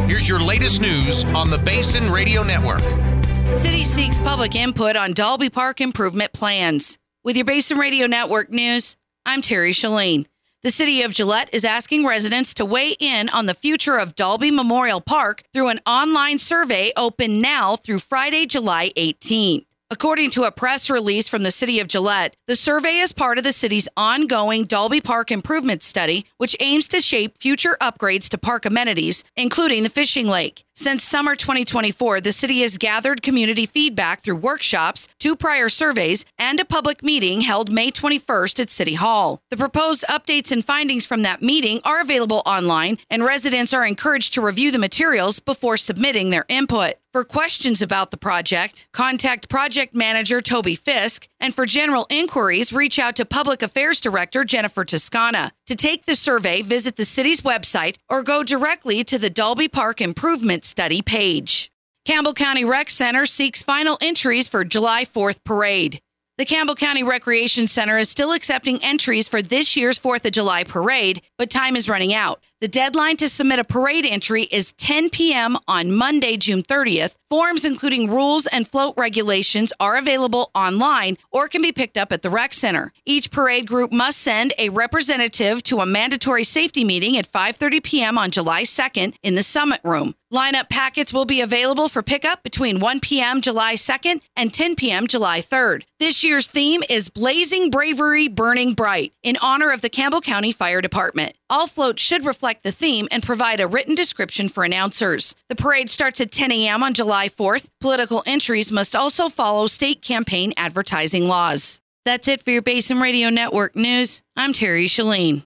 Here's your latest news on the Basin Radio Network. City seeks public input on Dalby Park improvement plans. With your Basin Radio Network news, I'm Terry Shalane. The city of Gillette is asking residents to weigh in on the future of Dalby Memorial Park through an online survey open now through Friday, July 18th. According to a press release from the city of Gillette, the survey is part of the city's ongoing Dalby Park improvement study, which aims to shape future upgrades to park amenities, including the fishing lake. Since summer 2024, the city has gathered community feedback through workshops, 2 prior surveys, and a public meeting held May 21st at City Hall. The proposed updates and findings from that meeting are available online, and residents are encouraged to review the materials before submitting their input. For questions about the project, contact Project Manager Toby Fisk, and for general inquiries, reach out to Public Affairs Director Jennifer Toscana. To take the survey, visit the city's website or go directly to the Dalby Park Improvement Study page. Campbell County Rec Center seeks final entries for July 4th parade. The Campbell County Recreation Center is still accepting entries for this year's 4th of July parade, but time is running out. The deadline to submit a parade entry is 10 p.m. on Monday, June 30th. Forms including rules and float regulations are available online or can be picked up at the rec center. Each parade group must send a representative to a mandatory safety meeting at 5:30 p.m. on July 2nd in the Summit Room. Lineup packets will be available for pickup between 1 p.m. July 2nd and 10 p.m. July 3rd. This year's theme is Blazing Bravery, Burning Bright in honor of the Campbell County Fire Department. All floats should reflect the theme and provide a written description for announcers. The parade starts at 10 a.m. on July 4th. Political entries must also follow state campaign advertising laws. That's it for your Basin Radio Network news. I'm Terry Shalane.